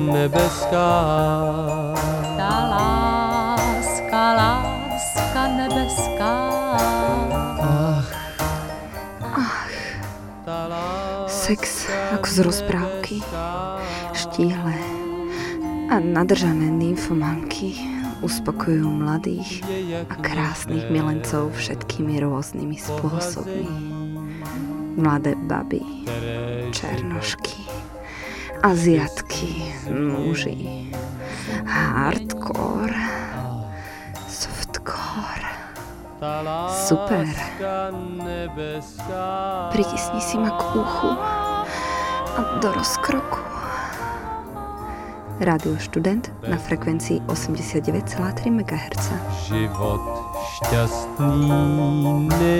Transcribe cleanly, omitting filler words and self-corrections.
nebeská. Ta láska nebeská. Sex ako z rozprávky. Štíhle a nadržané nymfomanky uspokojujú mladých a krásnych milencov všetkými rôznymi spôsobmi. Mladé baby, černošky, aziatky, muži, hardcore, softcore. Super. Pritisni si ma k uchu a do rozkroku. Rádio Študent na frekvencii 89,3 MHz. Život šťastný